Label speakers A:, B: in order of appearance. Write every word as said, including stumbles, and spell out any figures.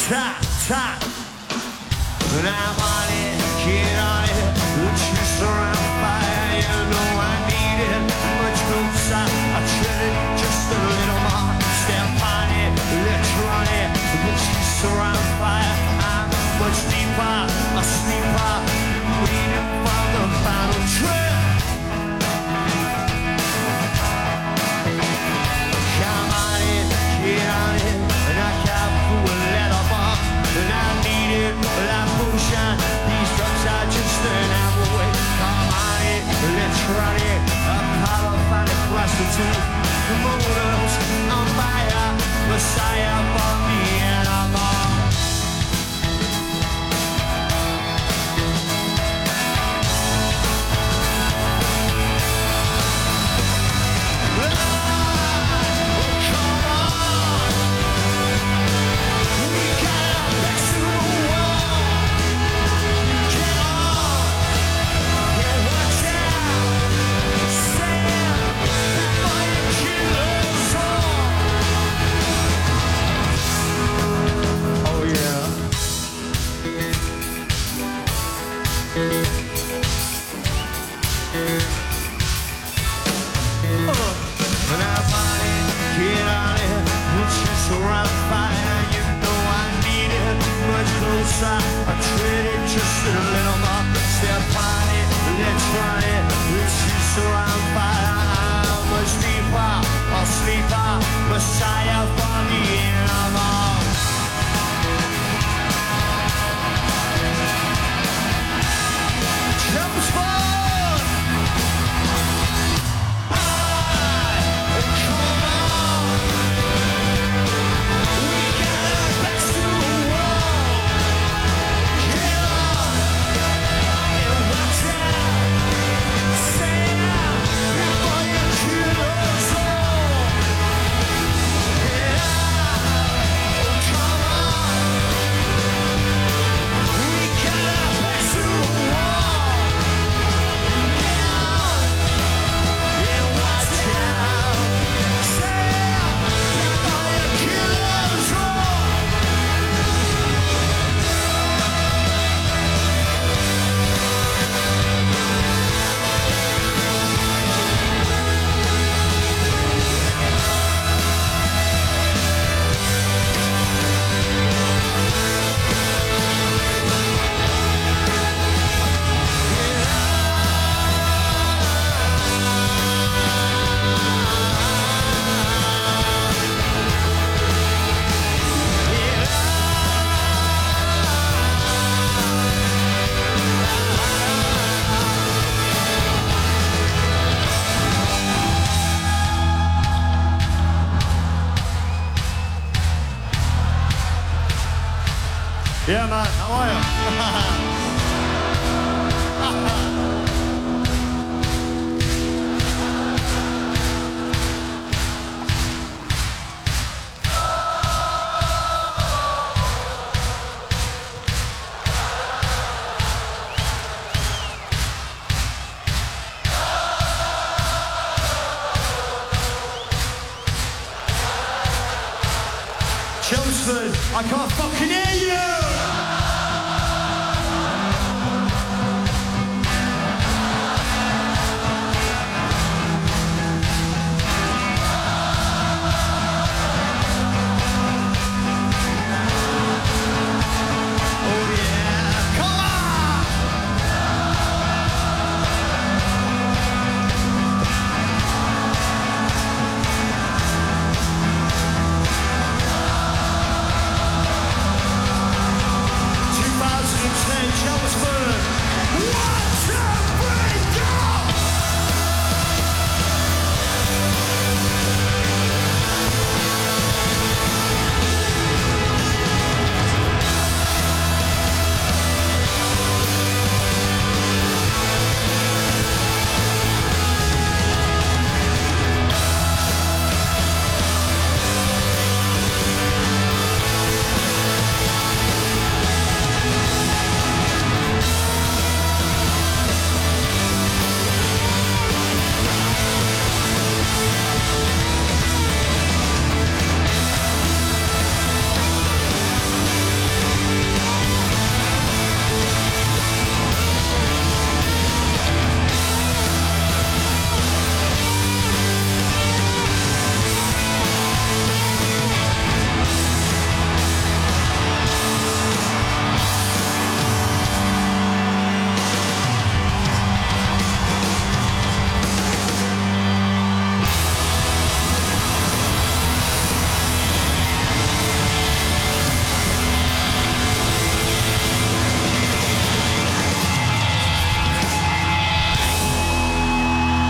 A: top, top. And I'm on it, get on it. The juice around fire, you know I need it. Much closer, I tread it just a little more. Step on it, let's run it. The juice around fire, I'm much deeper, a sleeper, waiting for the final trip. Come on in, get on it, and I can't fool a leather bar. And I need it, like potion. These drugs are just an away. Come on in, let's run it. A polyphonic prostitute. The motives on fire. Messiah for the animal. Around fire, you know I need it much closer. I treat it just a little more. Step on it, let's run it. It's just around fire. I'm much deeper, a sleeper, Messiah for the animal. Jumps forward. Yeah, man, how are you? Chelmsford, I can't fucking hear you!